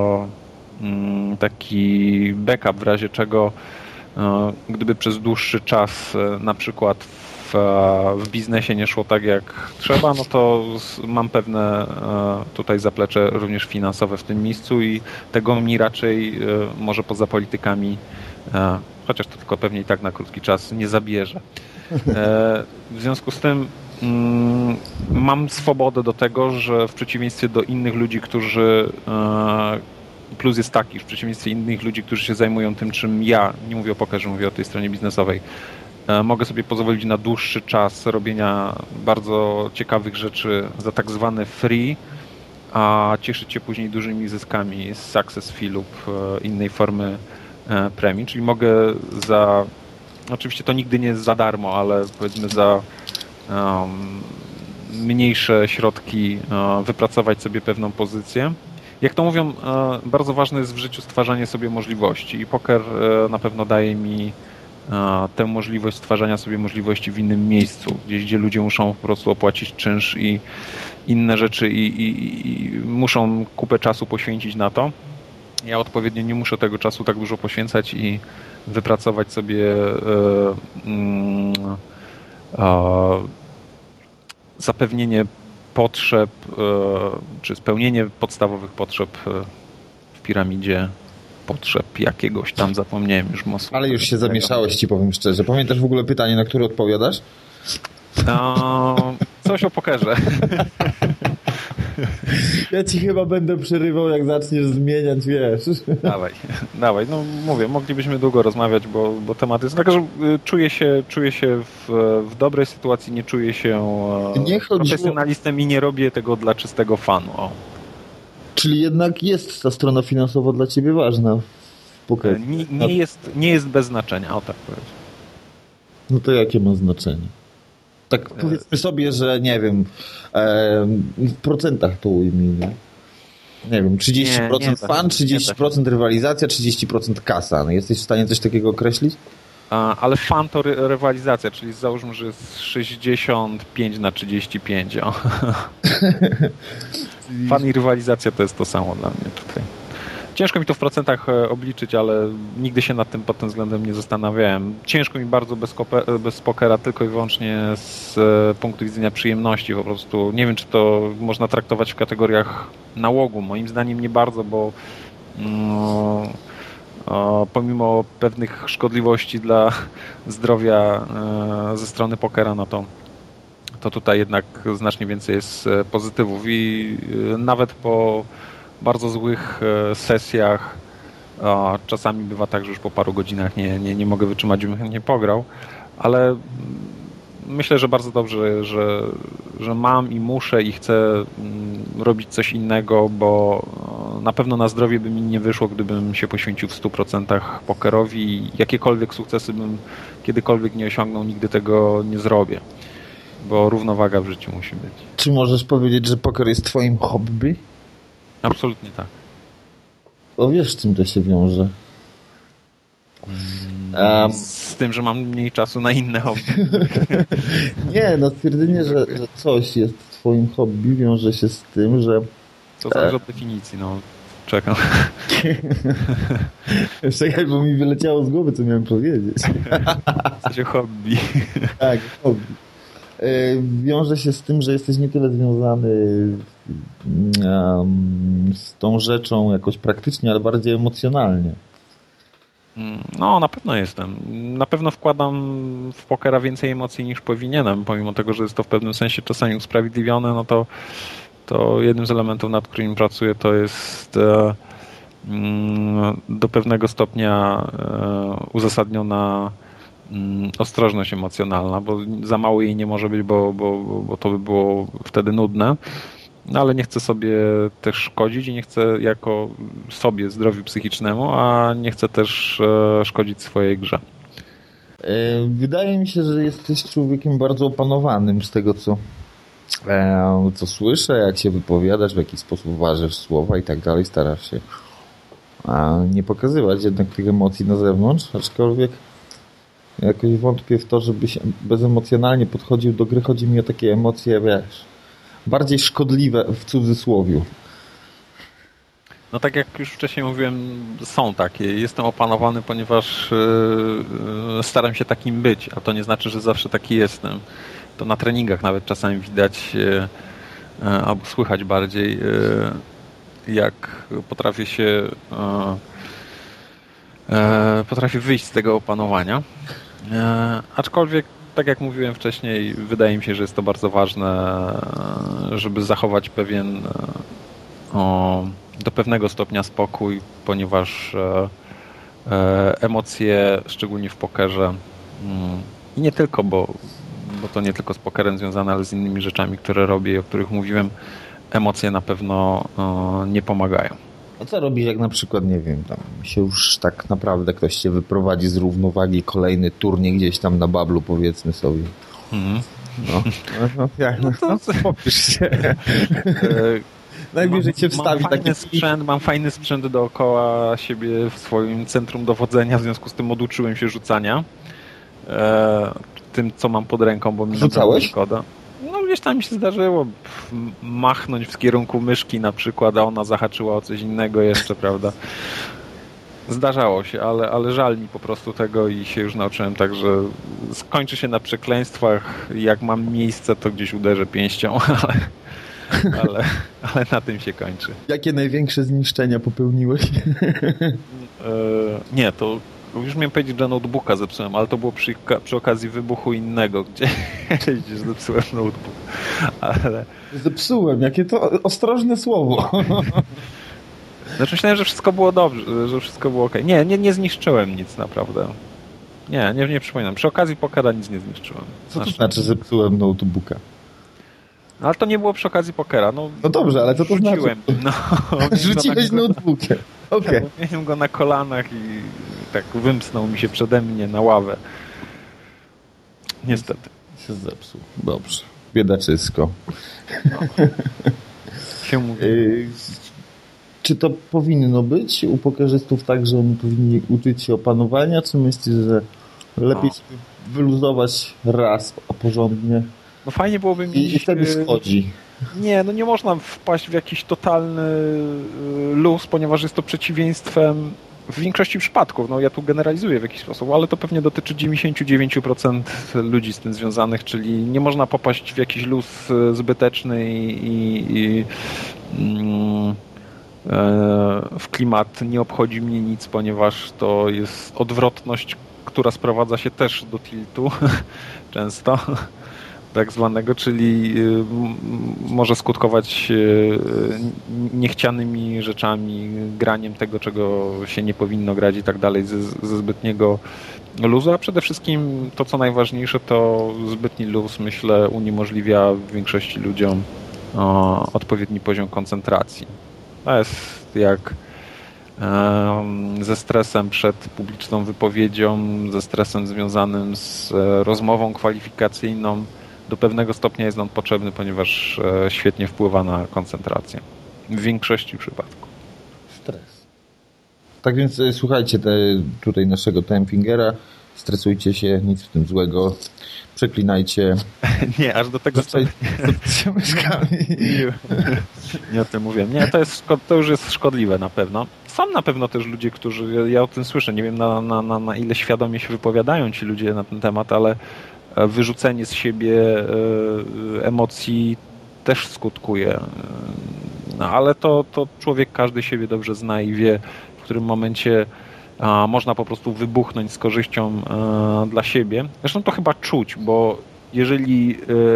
taki backup w razie czego, gdyby przez dłuższy czas na przykład w biznesie nie szło tak jak trzeba, no to mam pewne tutaj zaplecze również finansowe w tym miejscu i tego mi raczej może poza politykami, chociaż to tylko pewnie i tak na krótki czas nie zabierze. W związku z tym mam swobodę do tego, że w przeciwieństwie do innych ludzi, którzy plus jest taki, w przeciwieństwie innych ludzi, którzy się zajmują tym, czym ja, nie mówię o pokerze, mówię o tej stronie biznesowej, mogę sobie pozwolić na dłuższy czas robienia bardzo ciekawych rzeczy za tak zwane free, a cieszyć się później dużymi zyskami z success fee lub innej formy premii, czyli mogę oczywiście to nigdy nie jest za darmo, ale powiedzmy za mniejsze środki wypracować sobie pewną pozycję. Jak to mówią, bardzo ważne jest w życiu stwarzanie sobie możliwości i poker na pewno daje mi tę możliwość stwarzania sobie możliwości w innym miejscu, gdzie ludzie muszą po prostu opłacić czynsz i inne rzeczy i muszą kupę czasu poświęcić na to. Ja odpowiednio nie muszę tego czasu tak dużo poświęcać i wypracować sobie zapewnienie potrzeb, czy spełnienie podstawowych potrzeb w piramidzie potrzeb jakiegoś tam, zapomniałem już mocno. Ale już się zamieszałeś, ci powiem szczerze. Pamiętasz w ogóle pytanie, na które odpowiadasz? Coś o pokerze. Ja ci chyba będę przerywał, jak zaczniesz zmieniać, wiesz. Dawaj. No mówię, moglibyśmy długo rozmawiać, bo temat jest tak, że czuję się w dobrej sytuacji, nie czuję się profesjonalistą i nie robię tego dla czystego fanu. O. Czyli jednak jest ta strona finansowa dla ciebie ważna w pokerze? Nie jest bez znaczenia, o tak powiem. No to jakie ma znaczenie? Tak powiedzmy sobie, że nie wiem, w procentach to ujmij, nie? Nie wiem, 30% fan, 30% rywalizacja, 30% kasa. No jesteś w stanie coś takiego określić? Ale fan to rywalizacja, czyli załóżmy, że jest 65/35. Fan i rywalizacja to jest to samo dla mnie tutaj. Ciężko mi to w procentach obliczyć, ale nigdy się nad tym pod tym względem nie zastanawiałem. Ciężko mi bardzo bez pokera tylko i wyłącznie z punktu widzenia przyjemności. Po prostu nie wiem, czy to można traktować w kategoriach nałogu. Moim zdaniem nie bardzo, bo pomimo pewnych szkodliwości dla zdrowia ze strony pokera, no to tutaj jednak znacznie więcej jest pozytywów i nawet po bardzo złych sesjach czasami bywa tak, że już po paru godzinach nie mogę wytrzymać, bym nie pograł, ale myślę, że bardzo dobrze, że mam i muszę i chcę robić coś innego, bo na pewno na zdrowie by mi nie wyszło, gdybym się poświęcił w 100% pokerowi i jakiekolwiek sukcesy bym kiedykolwiek nie osiągnął, nigdy tego nie zrobię, bo równowaga w życiu musi być. Czy możesz powiedzieć, że poker jest twoim hobby? Absolutnie tak. Bo wiesz, z czym to się wiąże? Z tym, że mam mniej czasu na inne hobby. Nie, no stwierdzenie, że coś jest twoim hobby wiąże się z tym, że... To zależy od definicji, no. Czekam. Czekaj, bo mi wyleciało z głowy, co miałem powiedzieć. W sensie hobby. Tak, hobby. Wiąże się z tym, że jesteś nie tyle związany z tą rzeczą jakoś praktycznie, ale bardziej emocjonalnie. No, na pewno jestem. Na pewno wkładam w pokera więcej emocji niż powinienem, pomimo tego, że jest to w pewnym sensie czasami usprawiedliwione, no to jednym z elementów, nad którymi pracuję, to jest do pewnego stopnia uzasadniona ostrożność emocjonalna, bo za mało jej nie może być, bo to by było wtedy nudne. No ale nie chcę sobie też szkodzić i nie chcę jako sobie, zdrowiu psychicznemu, a nie chcę też szkodzić swojej grze. Wydaje mi się, że jesteś człowiekiem bardzo opanowanym z tego, co słyszę, jak się wypowiadasz, w jaki sposób ważysz słowa i tak dalej. Starasz się nie pokazywać jednak tych emocji na zewnątrz, aczkolwiek jakoś wątpię w to, żebyś bezemocjonalnie podchodził do gry. Chodzi mi o takie emocje, wiesz, bardziej szkodliwe w cudzysłowiu. No tak jak już wcześniej mówiłem, są takie. Jestem opanowany, ponieważ staram się takim być, a to nie znaczy, że zawsze taki jestem. To na treningach nawet czasami widać albo słychać bardziej, jak potrafię wyjść z tego opanowania. Aczkolwiek, tak jak mówiłem wcześniej, wydaje mi się, że jest to bardzo ważne, żeby zachować do pewnego stopnia spokój, ponieważ emocje, szczególnie w pokerze, i nie tylko, bo to nie tylko z pokerem związane, ale z innymi rzeczami, które robię i o których mówiłem, emocje na pewno nie pomagają. A co robisz, jak na przykład, nie wiem, tam się już tak naprawdę ktoś cię wyprowadzi z równowagi, kolejny turniej gdzieś tam na bablu, powiedzmy sobie. Popisz się. Najbliżej cię wstawi Mam fajny sprzęt dookoła siebie w swoim centrum dowodzenia, w związku z tym oduczyłem się rzucania tym, co mam pod ręką, bo mi rzucałeś? Szkoda. No gdzieś tam mi się zdarzyło machnąć w kierunku myszki na przykład, a ona zahaczyła o coś innego jeszcze, prawda? Zdarzało się, ale żal mi po prostu tego i się już nauczyłem tak, że skończy się na przekleństwach. Jak mam miejsce, to gdzieś uderzę pięścią, ale na tym się kończy. Jakie największe zniszczenia popełniłeś? Nie, to już miałem powiedzieć, że notebooka zepsułem, ale to było przy okazji wybuchu innego, gdzie zepsułem notebook. Ale... Zepsułem, jakie to ostrożne słowo. Znaczy myślałem, że wszystko było dobrze, że wszystko było okej. Nie zniszczyłem nic naprawdę. Nie przypominam. Przy okazji pokera nic nie zniszczyłem. Co to znaczy zepsułem notebooka? Ale to nie było przy okazji pokera. No dobrze, ale co to znaczy? Rzuciłeś notebookiem. Okay. Miałem go na kolanach i tak wymsnął mi się przede mnie na ławę. Niestety. Się zepsuł. Dobrze. Biedaczysko. Się mówi. Czy to powinno być u pokerzystów tak, że oni powinni uczyć się opanowania, czy myślisz, że lepiej sobie wyluzować raz porządnie? No fajnie byłoby mieć... I wtedy schodzi. Nie można wpaść w jakiś totalny luz, ponieważ jest to przeciwieństwem w większości przypadków. No ja tu generalizuję w jakiś sposób, ale to pewnie dotyczy 99% ludzi z tym związanych, czyli nie można popaść w jakiś luz zbyteczny i w klimat nie obchodzi mnie nic, ponieważ to jest odwrotność, która sprowadza się też do tiltu często tak zwanego, czyli może skutkować niechcianymi rzeczami, graniem tego, czego się nie powinno grać i tak dalej ze zbytniego luzu, a przede wszystkim to, co najważniejsze, to zbytni luz, myślę, uniemożliwia większości ludziom odpowiedni poziom koncentracji. To jest jak ze stresem przed publiczną wypowiedzią, ze stresem związanym z rozmową kwalifikacyjną. Do pewnego stopnia jest on potrzebny, ponieważ świetnie wpływa na koncentrację. W większości przypadków. Stres. Tak więc słuchajcie tutaj naszego Timefingera. Stresujcie się, nic w tym złego. Przeklinajcie. Nie, aż do tego Zostajcie myszkami. Nie o tym mówię. Nie, to już jest szkodliwe na pewno. Są na pewno też ludzie, którzy, ja o tym słyszę, nie wiem na ile świadomie się wypowiadają ci ludzie na ten temat, ale wyrzucenie z siebie emocji też skutkuje. No, ale to człowiek każdy siebie dobrze zna i wie, w którym momencie można po prostu wybuchnąć z korzyścią dla siebie. Zresztą to chyba czuć, bo jeżeli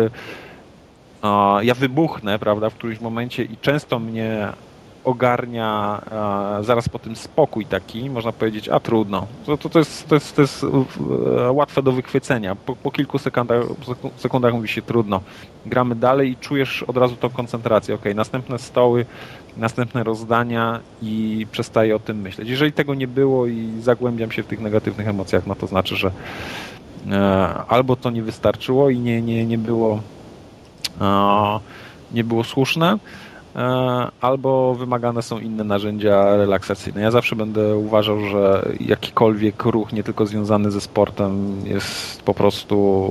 ja wybuchnę, prawda, w którymś momencie i często mnie ogarnia zaraz po tym spokój taki, można powiedzieć, trudno. To jest łatwe do wychwycenia. Po kilku sekundach mówi się trudno. Gramy dalej i czujesz od razu tą koncentrację. Okej, następne stoły, następne rozdania i przestaję o tym myśleć. Jeżeli tego nie było i zagłębiam się w tych negatywnych emocjach, no to znaczy, że albo to nie wystarczyło i nie było słuszne, albo wymagane są inne narzędzia relaksacyjne. Ja zawsze będę uważał, że jakikolwiek ruch, nie tylko związany ze sportem, jest po prostu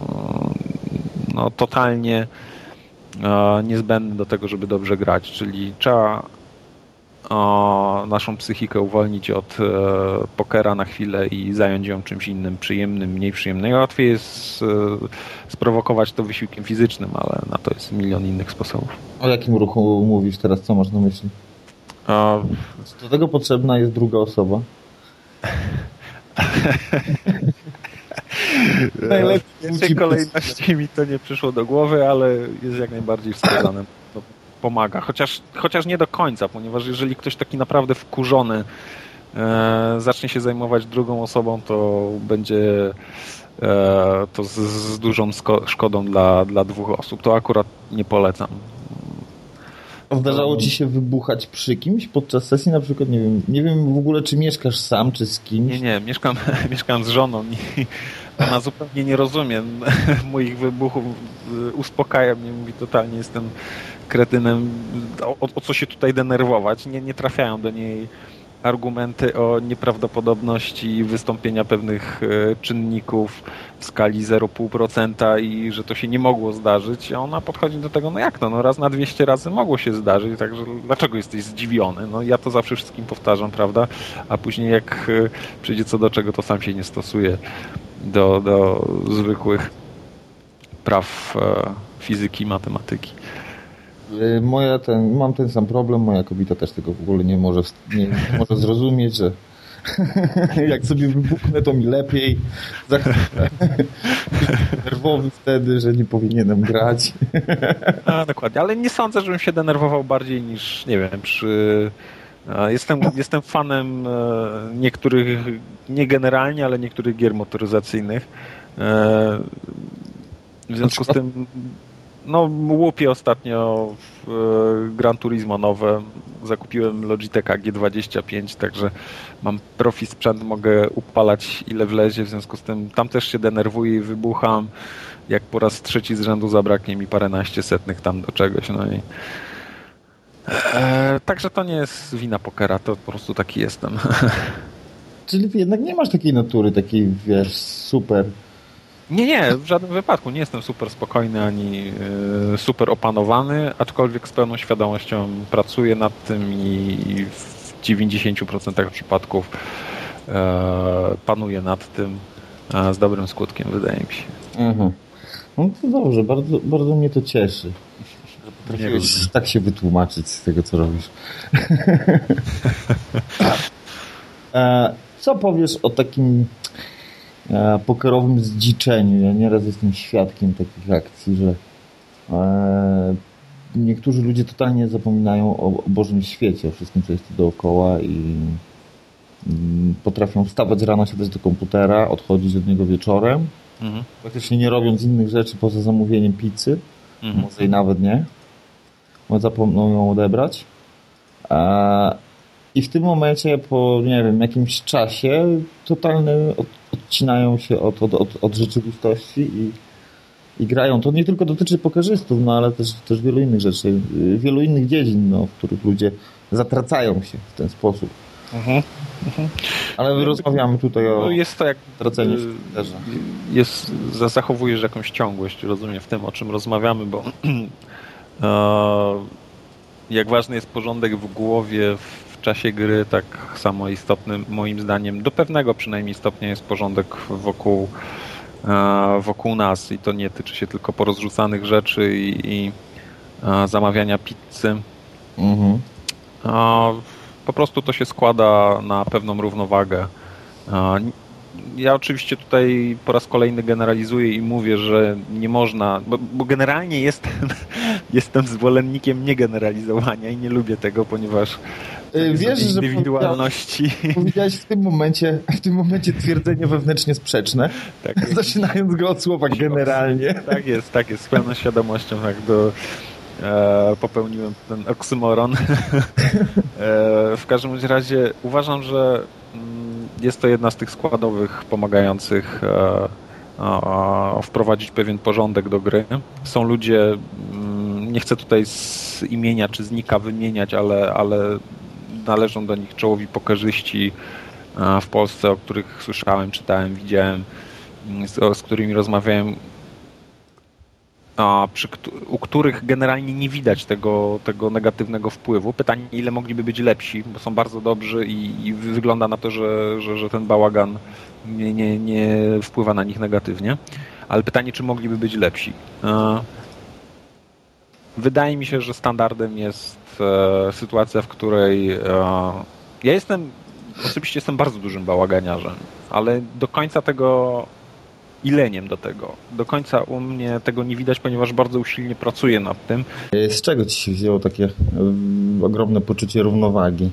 totalnie niezbędny do tego, żeby dobrze grać, czyli trzeba naszą psychikę uwolnić od pokera na chwilę i zająć ją czymś innym, przyjemnym, mniej przyjemnym. Łatwiej jest sprowokować to wysiłkiem fizycznym, ale na to jest milion innych sposobów. O jakim ruchu mówisz teraz? Co masz na myśli? Do tego potrzebna jest druga osoba. W tej kolejności mi to nie przyszło do głowy, ale jest jak najbardziej wskazane. To pomaga, chociaż nie do końca, ponieważ jeżeli ktoś taki naprawdę wkurzony zacznie się zajmować drugą osobą, to będzie to z dużą szkodą dla dwóch osób. To akurat nie polecam. Zdarzało ci się wybuchać przy kimś podczas sesji? Na przykład, nie wiem w ogóle, czy mieszkasz sam, czy z kimś? Nie, mieszkam z żoną i ona zupełnie nie rozumie moich wybuchów, uspokaja mnie, mówi totalnie jestem kretynem, o co się tutaj denerwować. Nie trafiają do niej argumenty o nieprawdopodobności wystąpienia pewnych czynników w skali 0,5% i że to się nie mogło zdarzyć, a ona podchodzi do tego, raz na 200 razy mogło się zdarzyć, także dlaczego jesteś zdziwiony? Ja to zawsze wszystkim powtarzam, prawda? A później jak przyjdzie co do czego, to sam się nie stosuje do zwykłych praw fizyki, matematyki. Mam ten sam problem, moja kobieta też tego w ogóle nie może zrozumieć, że jak sobie wybuchnę, to mi lepiej. Nerwowy wtedy, że nie powinienem grać. Dokładnie, ale nie sądzę, żebym się denerwował bardziej niż, nie wiem, Jestem fanem niektórych, nie generalnie, ale niektórych gier motoryzacyjnych. W związku z tym łupię ostatnio w Gran Turismo nowe. Zakupiłem Logitecha G25, także mam profi sprzęt, mogę upalać ile wlezie, w związku z tym tam też się denerwuję i wybucham, jak po raz trzeci z rzędu zabraknie mi paręnaście setnych tam do czegoś. Także to nie jest wina pokera, to po prostu taki jestem. Czyli ty jednak nie masz takiej natury, takiej, wiesz, super... Nie, w żadnym wypadku. Nie jestem super spokojny ani super opanowany, aczkolwiek z pełną świadomością pracuję nad tym i w 90% przypadków panuję nad tym z dobrym skutkiem, wydaje mi się. Mhm. No to dobrze, bardzo, bardzo mnie to cieszy. Potrafiłeś tak się wytłumaczyć z tego, co robisz. Co powiesz o takim pokerowym zdziczeniu? Ja nieraz jestem świadkiem takich akcji, że niektórzy ludzie totalnie zapominają o Bożym świecie, o wszystkim, co jest tu dookoła i potrafią wstawać rano, siadać do komputera, odchodzić od niego wieczorem, praktycznie nie robiąc innych rzeczy poza zamówieniem pizzy, może i nawet nie, bo zapomną ją odebrać. I w tym momencie po, nie wiem, jakimś czasie totalnie odcinają się od rzeczywistości i grają. To nie tylko dotyczy pokerzystów, no ale też wielu innych rzeczy, wielu innych dziedzin, no, w których ludzie zatracają się w ten sposób. Ale rozmawiamy tutaj o jest to jak traceniu się w komputerze. Zachowujesz jakąś ciągłość, rozumiem, w tym, o czym rozmawiamy, bo jak ważny jest porządek w głowie w czasie gry, tak samo istotny moim zdaniem, do pewnego przynajmniej stopnia jest porządek wokół nas i to nie tyczy się tylko porozrzucanych rzeczy i zamawiania pizzy. Po prostu to się składa na pewną równowagę. Ja oczywiście tutaj po raz kolejny generalizuję i mówię, że nie można, bo generalnie jestem zwolennikiem niegeneralizowania i nie lubię tego, ponieważ wiesz, że indywidualności. Powiedziałeś w tym momencie twierdzenie wewnętrznie sprzeczne, Tak, zaczynając go od słowa generalnie. Tak jest, z pełną świadomością popełniłem ten oksymoron. W każdym razie uważam, że jest to jedna z tych składowych pomagających wprowadzić pewien porządek do gry. Są ludzie, nie chcę tutaj z imienia czy znika wymieniać, ale należą do nich czołowi pokerzyści w Polsce, o których słyszałem, czytałem, widziałem, z którymi rozmawiałem, u których generalnie nie widać tego negatywnego wpływu. Pytanie, ile mogliby być lepsi, bo są bardzo dobrzy i wygląda na to, że ten bałagan nie wpływa na nich negatywnie. Ale pytanie, czy mogliby być lepsi. Wydaje mi się, że standardem jest sytuacja, w której ja osobiście jestem bardzo dużym bałaganiarzem, ale do końca tego i leniem do końca u mnie tego nie widać, ponieważ bardzo usilnie pracuję nad tym. Z czego ci się wzięło takie ogromne poczucie równowagi?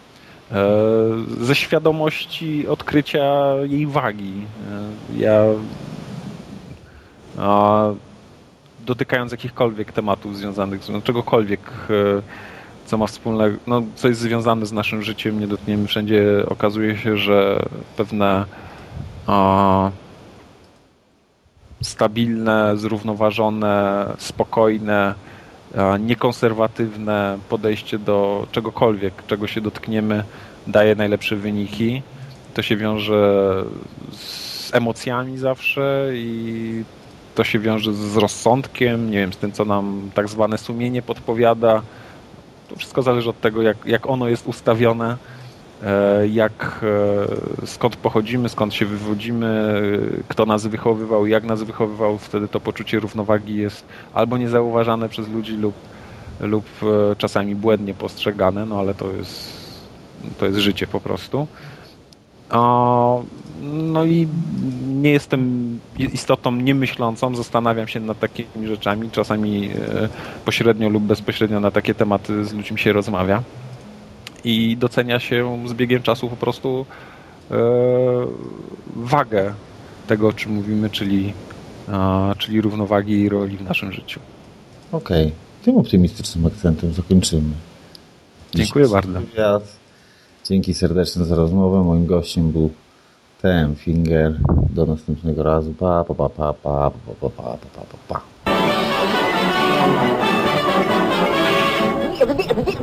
Ze świadomości odkrycia jej wagi. Dotykając jakichkolwiek tematów związanych z czegokolwiek, co ma wspólnego, co jest związane z naszym życiem, nie dotkniemy wszędzie, okazuje się, że pewne stabilne, zrównoważone, spokojne, niekonserwatywne podejście do czegokolwiek, czego się dotkniemy, daje najlepsze wyniki. To się wiąże z emocjami zawsze i to się wiąże z rozsądkiem, nie wiem, z tym, co nam tak zwane sumienie podpowiada. To wszystko zależy od tego, jak ono jest ustawione, skąd pochodzimy, skąd się wywodzimy, kto nas wychowywał, jak nas wychowywał. Wtedy to poczucie równowagi jest albo niezauważane przez ludzi lub czasami błędnie postrzegane, ale to jest życie po prostu. No i nie jestem istotą niemyślącą, zastanawiam się nad takimi rzeczami, czasami pośrednio lub bezpośrednio na takie tematy z ludźmi się rozmawia i docenia się z biegiem czasu po prostu wagę tego, o czym mówimy, czyli równowagi i roli w naszym życiu. Okej. Tym optymistycznym akcentem zakończymy. Dziękuję bardzo. Dzięki serdecznie za rozmowę. Moim gościem był TM Finger. Do następnego razu. Pa, pa, pa, pa, pa, pa, pa, pa, pa, pa, pa.